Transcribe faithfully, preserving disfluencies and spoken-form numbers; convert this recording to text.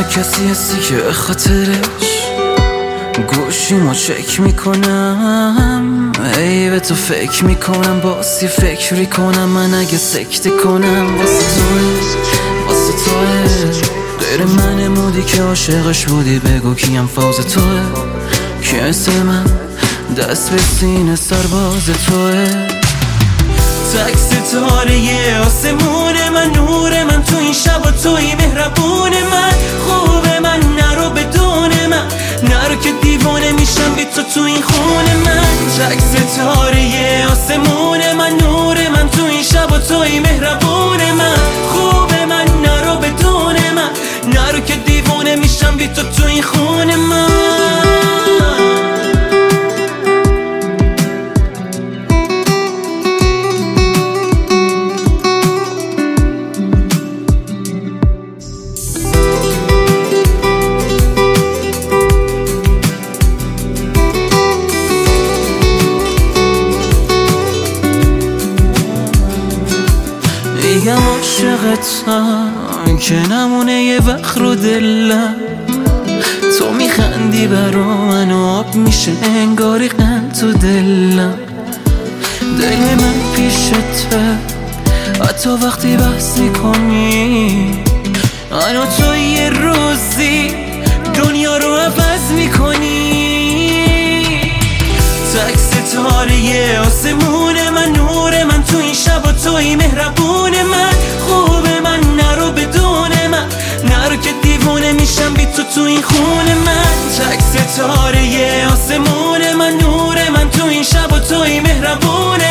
کسی هستی که به خاطرش گوشیمو چک میکنم، ای به تو فکر میکنم، باسی فکری کنم من اگه سکته کنم. واسه توه واسه توه غیر من مودی که عاشقش بودی، بگو کیم فاز توه که مثل من دست به سینه سرباز توه. تک ستاره آسمون من، نور من تو این شب و توی مهربون من، خوب من نرو بدون من، نرو که دیوانه میشم بی تو تو این خونه من. تک ستاره آسمون من، نور من تو این شب و توی مهربون من، خوب من نرو بدون من، نرو که دیوانه میشم بی تو تو این خونه من. میگم عاشقتم که نمونه یه وقت رو دلم، تو میخندی برا من و آب میشه انگاری قند تو دلم. دل من پیشته حتی وقتی بحث میکنی، انا تو یه روزی دنیا رو عوض میکنی. تک ستاره آسمون من، نور من تو این شب و توی مهربون من، خوب من نرو بدون من، نرو که دیوونه میشم بی تو تو این خونه من. تک ستاره آسمون من، نور من تو این شب و توی مهربون